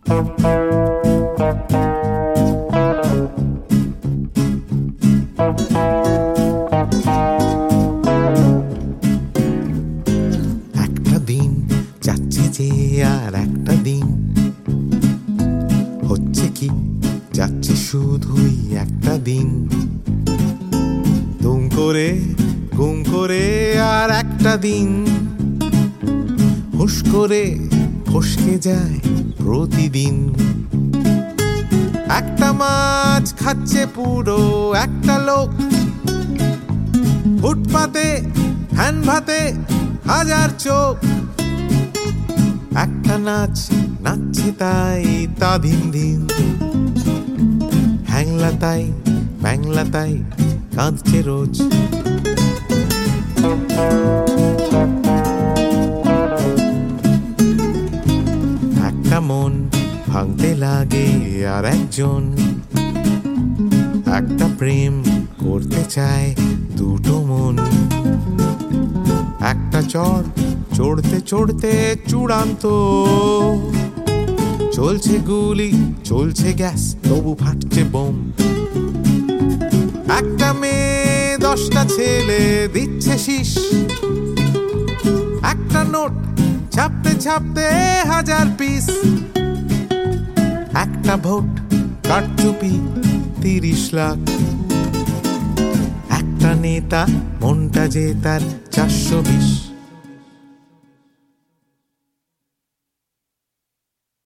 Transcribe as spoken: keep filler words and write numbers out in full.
একটা দিন যাচ্ছে যে আর একটা দিন হচ্ছে কি যাচ্ছে শুধুই একটা দিন দুম করে গুম করে আর একটা দিন হুশ করে ফসকে যায় প্রতিদিন একটা মাছ খাচ্ছে পুরো একটা লোক ফুটপাতে ফ্যান ভাতে হাজার চোখ একটা নাচ নাচছে তাই তা দিন দিন হ্যাংলা তাই ব্যাংলা তাই কাঁদছে রোজ একটা মন ভাঙতে লাগে আর একজন একটা প্রেম করতে চায় দুটো মন একটা চড় চড়তে চড়তে চূড়ান্ত চলছে গুলি চলছে গ্যাস তবু ফাটছে বোম একটা মেয়ে দশটা ছেলে দিচ্ছে শীষ একটা নোট ছাপতে ছাপতে হাজার পিস একটা ভোট কারচুপি তিরিশ লাখ একটা নেতা মনটা যে তার চারশো বিশ